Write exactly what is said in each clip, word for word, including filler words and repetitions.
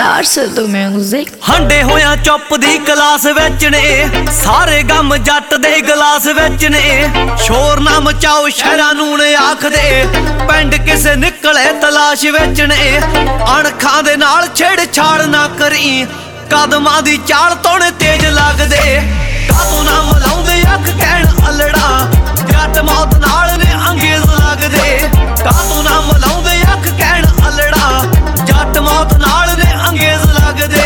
Star Sadu Music। ਹੰਡੇ ਹੋਇਆ ਚੁੱਪ ਦੀ class ਵਿੱਚ ਨੇ ਸਾਰੇ ਗਮ ਜੱਟ ਦੇ ਗਲਾਸ ਵਿੱਚ ਨੇ ਸ਼ੋਰ ਨਾ ਮਚਾਓ ਸ਼ਹਿਰਾਂ ਨੂੰ ਨੇ ਆਖਦੇ ਪਿੰਡ ਕਿਸੇ ਨਿਕਲੇ ਤਲਾਸ਼ ਵਿੱਚ ਨੇ ਅਣਖਾਂ ਦੇ ਨਾਲ ਛੇੜ ਛਾੜ ਨਾ ਕਰੀ ਕਦਮਾਂ ਦੀ ਚਾਲ ਤੋਣੇ ਤੇਜ਼ ਲੱਗਦੇ ਕਾਤੋਂ ਨਾ ਮਲਾਉਂਦੇ ਅੱਖ ਕਹਿਣ ਅਲੜਾ ਜੱਟ ਮੌਤ ਨਾਲ ਨੇ ਅੰਗੇਜ਼ ਲੱਗਦੇ ਕਾਤੋਂ ਨਾ ਮਲਾਉਂਦੇ ਅੱਖ ਕਹਿਣ ਅਲੜਾ ਜੱਟ ਮੌਤ ਨਾਲ ਨੇ ਅੰਗੇਜ਼ ਲੱਗਦੇ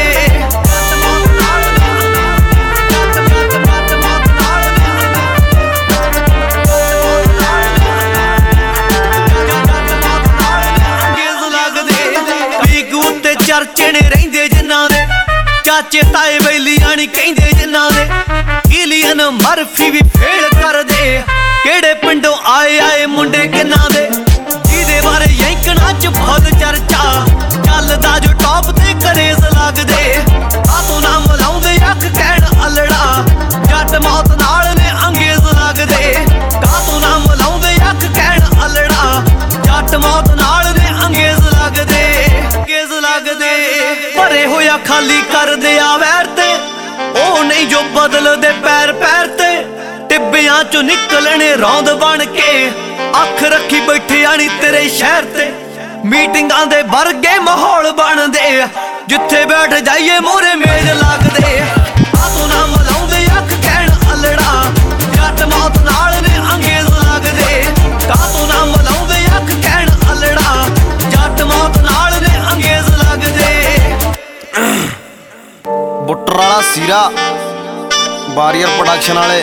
ਚਰਚੇ ਨੇ ਰਹਿੰਦੇ ਜਿਨ੍ਹਾਂ ਦੇ ਚਾਚੇ ਤਾਏ ਬੈਲੀਆਂ ਨੀ ਕਹਿੰਦੇ ਜਿਨ੍ਹਾਂ ਦੇ ਕਿਲੀਅਨ ਮਰਫੀ ਵੀ ਫੇਲ ਕਰਦੇ ਕਿਹੜੇ ਪਿੰਡੋਂ ਆਏ ਆਏ ਮੁੰਡੇ ਕਿੰਨਾਂ ਦੇ ਜਿਹਦੇ ਬਾਰੇ ਯੈਂਕਣਾ ਚ ਬਹੁਤ ਚਰਚਾ ਚੱਲਦਾ ਜੋ ਟੌਪ ਤੇ ਕਰੇਜ਼ ਲੱਗਦੇ ਆਤੋਂ ਨਾ ਮਲਾਉਂਦੇ ਅੱਖ ਕਹਿਣ ਅਲੜਾ ਜੱਟ ਮੌਤ ਨਾਲ ਨੇ ਅੰਗੇਜ਼ ਲੱਗਦੇ ਕਾਤੋਂ ਨਾ ਮਲਾਉਂਦੇ ਅੱਖ ਕਹਿਣ ਅਲੜਾ ਜੱਟ ਮੌਤ ਨਾਲ ਨੇ ਅੰਗੇਜ਼ ਲੱਗਦੇ ਅੰਗੇਜ਼ ਲੱਗਦੇ ਭਰੇ ਹੋਇਆ ਖਾਲੀ ਕਰਦੇ ਆ ਵੈਰ ਤੇ ਉਹ ਨਹੀਂ ਜੋ ਬਦਲਦੇ ਪੈਰ ਪੈਰ ਤੇ ਟਿੱਬਿਆਂ ਚੋਂ ਨਿਕਲਣੇ ਰੌਂਦ ਬਣ ਕੇ ਅੱਖ ਰੱਖੀ ਬੈਠਿਆ ਨੀ ਤੇਰੇ ਸ਼ਹਿਰ ਤੇ ਮੀਟਿੰਗਾਂ ਦੇ ਵਰਗੇ ਮਾਹੌਲ ਬਣਦੇ ਜਿੱਥੇ ਬੈਠ ਜਾਈਏ ਮੂਹਰੇ ਮੇਜ਼ ਲੱਗਦੇ ਆਤੋਂ ਨਾ ਮਲਾਉਂਦੇ ਅੱਖ ਕਹਿਣ ਅਲੜਾ ਜੱਟ ਮੌਤ ਨਾਲ ਨੇ ਅੰਗੇਜ਼ ਲੱਗਦੇ ਕਾਤੋਂ ਨਾ ਮਲਾਉਂਦੇ ਅੱਖ ਕਹਿਣ ਅਲੜਾ ਜੱਟ ਮੌਤ ਨਾਲ ਨੇ ਅੰਗੇਜ਼ ਲੱਗਦੇ ਬੁੱਟਰ ਵਾਲਾ ਸੀਰਾ ਵਾਰੀਅਰ ਪ੍ਰੋਡਕਸ਼ਨ ਵਾਲੇ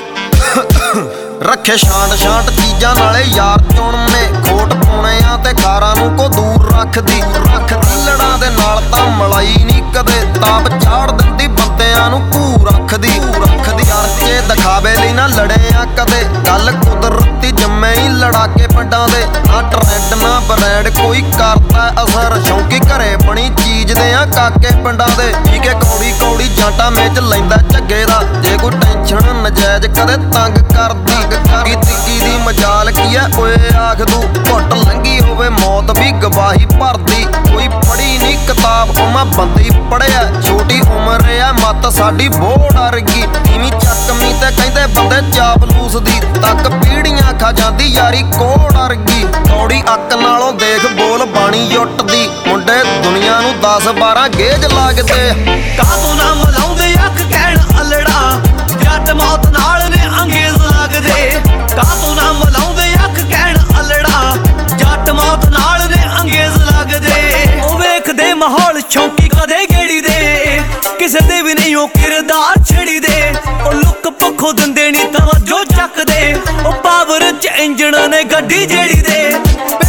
ਰੱਖੇ ਛਾਂਟ ਛਾਂਟ ਚੀਜ਼ਾਂ ਨਾਲੇ ਯਾਰ ਚੁਣਨੇ ਖੋਟ ਪਾਉਣਿਆਂ ਤੇ ਖਾਰਾਂ ਨੂੰ ਕੋ ਦੂਰ ਰੱਖਦੀ ਰੱਖਦੀ ਲੜਾਂ ਦੇ ਨਾਲ ਤਾਂ ਮਲਾਈ ਨਹੀਂ ਕਦੇ ਤਾਪ ਚਾੜ ਦਿੰਦੀ ਬੰਦਿਆਂ ਨੂੰ ਭੂ ਰੱਖਦੀ ਰੱਖਦੀ ਅਰਚੇ ਦਿਖਾਵੇ ਲਈ ਨਾ ਲੜਿਆ ਕਦੇ ਗੱਲ ਕੁਦਰਤੀ ਜੰਮੇ ਹੀ ਲੜਾ ਕੇ ਪਿੰਡਾਂ ਦੇ ਨਾ ਟਰੈਂਡ ਨਾ ਬਰੈਂਡ ਕੋਈ ਕਰਦਾ ਅਸਰ ਸ਼ੌਂਕੀ ਘਰੇ ਬਣੀ ਚੀਜ਼ ਦੇ ਆ ਕਾਕੇ ਪਿੰਡਾਂ ਦੇ ਠੀਕ ਹੈ ਕੌੜੀ ਕੌੜੀ ਜਾਂਟਾ ਮੇਚ ਲੈਂਦਾ ਝੱਗੇ ਦਾ ਜੇ ਕੋਈ ਟੈਨਸ਼ਨ ਨਜਾਇਜ਼ ਕਦੇ ਤੰਗ ਕਰਦੀ ਕੀ ਤਿੱਕੀ ਦੀ ਮਜਾਲ ਕੀ ਐ ਓਏ ਆਖ ਦੂ ਘੁੱਟ ਲੰਗੀ ਹੋਵੇ ਮੌਤ ਵੀ ਗਵਾਹੀ ਭਰਦੀ ਕੋਈ ਪੜ੍ਹੀ ਨੀ ਕਿਤਾਬ ਉਹ ਮੈਂ ਬੰਦੀ ਪੜ੍ਹਿਆ ਛੋਟੀ ਉਮਰ ਐ ਮੱਤ ਸਾਡੀ ਬਹੁਤ ਡਰ ਗਈ ਇਵੇਂ ਚੱਕਮੀ ਤੇ ਕਹਿੰਦੇ ਬੰਦੇ ਚਾਪਲੂਸ ਦੀ ਤੱਕ ਪੀੜੀਆਂ ਖਾ ਜਾਂਦੀ ਯਾਰੀ ਕੋਹ ਡਰ ਗਈ ਕੌੜੀ ਅੱਕ ਨਾਲੋਂ ਦੇਖ ਬੋਲ ਬਾਣੀ ਜੁੱਟਦੀ ਮੁੰਡੇ ਦੁਨੀਆ ਨੂੰ ਦਸ ਬਾਰਾਂ ਗੇਜ ਲੱਗਦੇ ਕਾਤੋਂ ਨਾ ਮਲਾਉਂਦੇ ਅੱਖ ਕਹਿਣ ਅਲੜਾ ਜੱਟ ਮੌਤ ਨਾਲ ਨੇ ਅੰਗੇਜ਼ ਲੱਗਦੇ ਕਾਤੋਂ ਨਾ ਮਲਾਉਂਦੇ ਅੱਖ ਕਹਿਣ ਅਲੜਾ ਜੱਟ ਮੌਤ ਨਾਲ ਨੇ ਅੰਗੇਜ਼ ਲੱਗਦੇ ਉਹ ਵੇਖਦੇ ਮਾਹੌਲ ਸ਼ੌਂਕੀ ਕਦੇ ਗੇੜੀ ਦੇ ਕਿਸੇ ਦੇ ਵੀ ਨਹੀਂ ਉਹ ਕਿਰਦਾਰ ਛੜੀ ਦੇ ਉਹ ਲੁੱਕ ਪੱਖੋਂ ਦਿੰਦੇ ਨੀ ਤਵੱਜੋ ਚੱਕਦੇ ਉਹ ਪਾਵਰ ਚ ਇੰਜਣ ਨੇ ਗੱਡੀ ਜਿਹੜੀ ਦੇ